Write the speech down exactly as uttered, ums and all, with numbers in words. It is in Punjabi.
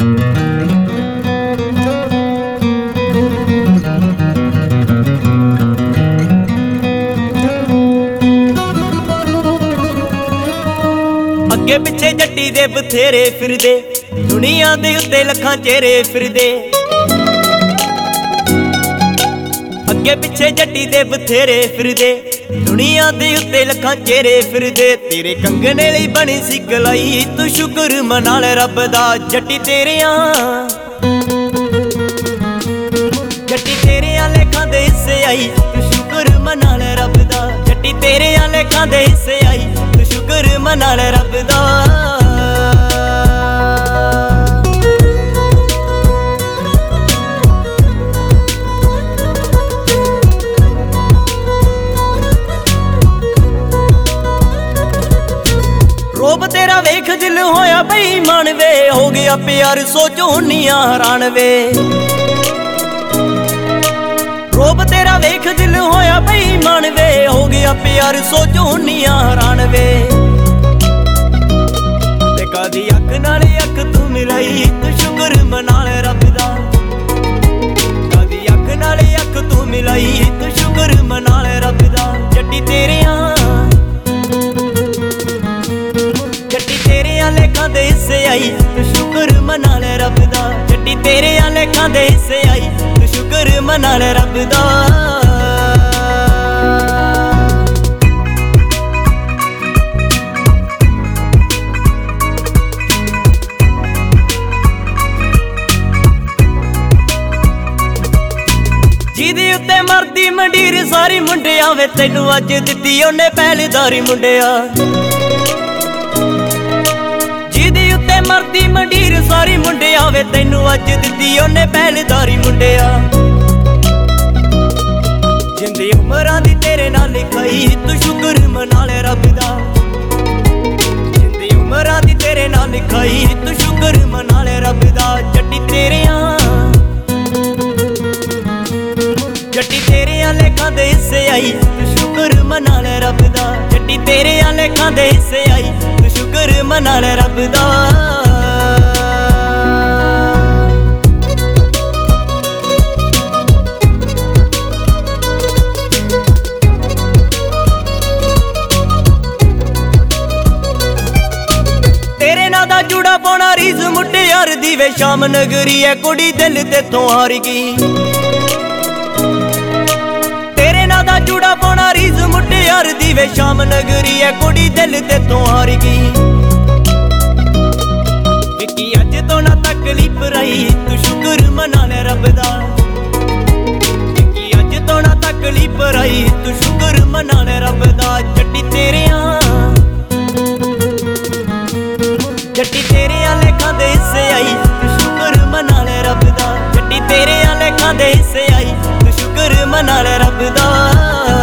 ਅੱਗੇ ਪਿੱਛੇ ਜੱਟੀ ਦੇ ਬਥੇਰੇ ਫਿਰਦੇ, ਦੁਨੀਆ ਦੇ ਉੱਤੇ ਲੱਖਾਂ ਚਿਹਰੇ ਫਿਰਦੇ। ਅੱਗੇ ਪਿੱਛੇ ਜੱਟੀ ਦੇ ਬਥੇਰੇ ਫਿਰਦੇ, ਦੁਨੀਆ ਦੇ ਉੱਤੇ ਲੱਖਾਂ ਚਿਹਰੇ ਫਿਰਦੇ। ਤੇਰੇ ਕੰਗਣੇ ਲਈ ਬਣੀ ਸੀ ਕਲਾਈ, ਤੂੰ ਸ਼ੁਕਰ ਮਨਾ ਲੈ ਰੱਬ ਦਾ। ਜੱਟੀ ਤੇਰਿਆਂ ਜੱਟੀ ਤੇਰਿਆਂ ਲੇਖਾਂ ਦੇ ਹਿੱਸੇ ਆਈ, ਤੂੰ ਸ਼ੁਕਰ ਮਨਾ ਲੈ ਰੱਬ ਦਾ। ਜੱਟੀ ਤੇਰਿਆਂ ਲੇਖਾਂ ਦੇ ਹਿੱਸੇ ਆਈ, ਤੂੰ ਸ਼ੁਕਰ ਮਨਾ ਲੈ ਰੱਬ ਦਾ। ਰੋਬ ਤੇਰਾ ਵੇਖ ਦਿਲ ਹੋਇਆ ਬੇਈਮਾਨ ਵੇ, ਹੋ ਗਿਆ ਪਿਆਰ ਸੋਚੋ ਹੁੰਨੀਆਂ ਹੈਰਾਨ ਵੇ। ਰੋਬ ਤੇਰਾ ਵੇਖ ਦਿਲ ਹੋਇਆ ਬੇਈਮਾਨ ਵੇ, ਹੋ ਗਿਆ ਪਿਆਰ ਸੋਚੋ ਹੁੰਨੀਆਂ ਹੈਰਾਨ ਵੇ। ਤੇ ਕਦੀ ਅੱਖ ਨਾਲ ਅੱਖ ਤੂੰ ਮਿਲਾਈ, ਤੂੰ ਸ਼ੁਕਰ ਮਨਾ ਲੈ ਰੱਬ ਦਾ। ਕਦੀ ਅੱਖ ਨਾਲ ਅੱਖ ਤੂੰ ਮਿਲਾਈ, ਤੂੰ ਸ਼ੁਕਰ ਮਨਾ ਲੈ ਰੱਬ ਦਾ। ਜੱਟੀ ਤੇਰਿਆਂ ਜੱਟੀ ਤੇਰਿਆਂ ਲੇਖਾਂ ਦੇ ਹਿੱਸੇ ਆਈ, ਤੂੰ ਸ਼ੁਕਰ ਮਨਾ ਲੈ ਰੱਬ ਦਾ। ਜੱਟੀ ਤੇਰਿਆਂ ਲੇਖਾਂ ਦੇ ਹਿੱਸੇ ਆਈ, ਤੂੰ ਸ਼ੁਕਰ ਮਨਾ ਲੈ ਰੱਬ ਦਾ। ਜਿਹਦੇ ਉੱਤੇ ਮਰਦੀ ਮੰਡੀਰ ਸਾਰੀ ਮੁੰਡਿਆਂ ਵੇ, ਤੈਨੂੰ ਅੱਜ ਦਿੱਤੀ ਉਹਨੇ ਪਹਿਲੇਦਾਰੀ ਮੁੰਡਿਆ। ਜਿਹਦੇ ਉੱਤੇ ਮਰਦੀ ਮੰਡੀਰ ਸਾਰੀ ਮੁੰਡਿਆਂ ਵੇ, ਤੈਨੂੰ ਅੱਜ ਦਿੱਤੀ ਉਹਨੇ ਪਹਿਲੇਦਾਰੀ ਮੁੰਡਿਆ। ਜਿੰਦੀ ਉਮਰਾਂ ਦੀ ਤੇਰੇ ਨਾਲ ਲਿਖਾਈ, ਤੂੰ ਸ਼ੁਕਰ ਮਨਾ ਲੈ ਰੱਬ ਦਾ। ਜਿੰਦੀ ਉਮਰਾਂ ਦੀ ਤੇਰੇ ਨਾਲ ਲਿਖਾਈ, ਤੂੰ ਸ਼ੁਕਰ ਮਨਾ ਲੈ ਰੱਬ ਦਾ। ਜੱਟੀ ਤੇਰਿਆਂ ਜੱਟੀ ਤੇਰਿਆਂ ਲੇਖਾਂ ਦੇ ਹਿੱਸੇ ਆਈ, ਤੂੰ ਸ਼ੁਕਰ ਮਨਾ ਲੈ ਰੱਬ ਦਾ। ਜੱਟੀ ਤੇਰਿਆਂ ਲੇਖਾਂ ਦੇ ਹਿੱਸੇ ਆਈ, ਤੂੰ ਸ਼ੁਕਰ ਮਨਾ ਲੈ ਰੱਬ ਦਾ। ਤੇਰੇ ਨਾਂ ਦਾ ਜੂੜਾ ਪਾਉਣਾ ਰੀਸ ਮੁਟਿਆਰ ਦੀ ਵੇ, ਸ਼ਾਮ ਨਗਰੀ ਐ ਕੁੜੀ ਦਿਲ ਤੇਥੋਂ ਹਾਰ ਗਈ। ਤੇਰੇ ਨਾਂ ਦਾ ਜੂੜਾ ਪਾਉਣਾ ਰੀਸ ਮੁਟਿਆਰ ਦੀ ਵੇ, ਸ਼ਾਮ ਨਗਰੀ ਐ ਕੁੜੀ ਦਿਲ ਤੇਥੋਂ ਹਾਰ ਗਈ। ਵਿੱਕੀ ਅੱਜ ਤੋਂ ਨਾ ਤਕਲੀਫ ਰਹੀ, ਤੂੰ ਸ਼ੁਕਰ ਮਨਾ ਲੈ ਰੱਬ ਦਾ। ਵਿੱਕੀ ਅੱਜ ਤੋਂ ਨਾ ਤਕਲੀਫ ਰਹੀ, ਤੂੰ ਸ਼ੁਕਰ ਮਨਾ ਲੈ ਰੱਬ ਦਾ। ਜੱਟੀ ਤੇਰਿਆਂ ਜੱਟੀ ਤੇਰਿਆਂ ਲੇਖਾਂ ਦੇ ਹਿੱਸੇ ਆਈ, ਤੂੰ ਸ਼ੁਕਰ ਮਨਾ ਲੈ ਰੱਬ ਦਾ। ਜੱਟੀ ਤੇਰਿਆਂ ਲੇਖਾਂ ਦੇ ਹਿੱਸੇ ਆਈ, ਤੂੰ ਸ਼ੁਕਰ ਮਨਾ ਲੈ ਰੱਬ ਦਾ।